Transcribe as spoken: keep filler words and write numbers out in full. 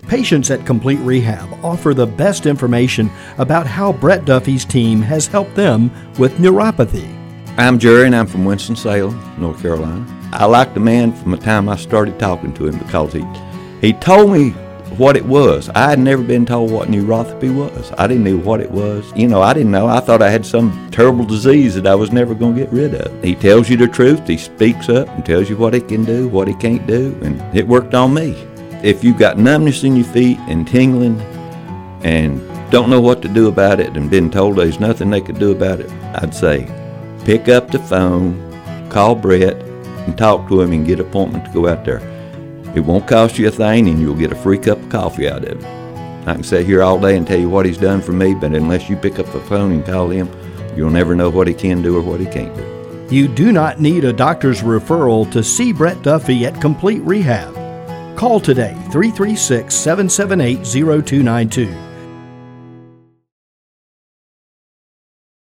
Patients at Complete Rehab offer the best information about how Brett Duffy's team has helped them with neuropathy. I'm Jerry, and I'm from Winston-Salem, North Carolina. I liked the man from the time I started talking to him because he, he told me what it was. I had never been told what neuropathy was. I didn't know what it was. You know, I didn't know. I thought I had some terrible disease that I was never going to get rid of. He tells you the truth. He speaks up and tells you what he can do, what he can't do, and it worked on me. If you've got numbness in your feet and tingling and don't know what to do about it and been told there's nothing they could do about it, I'd say pick up the phone, call Brett, and talk to him and get an appointment to go out there. It won't cost you a thing, and you'll get a free cup of coffee out of it. I can sit here all day and tell you what he's done for me, but unless you pick up the phone and call him, you'll never know what he can do or what he can't do. You do not need a doctor's referral to see Brett Duffy at Complete Rehab. Call today, three three six, seven seven eight, zero two nine two.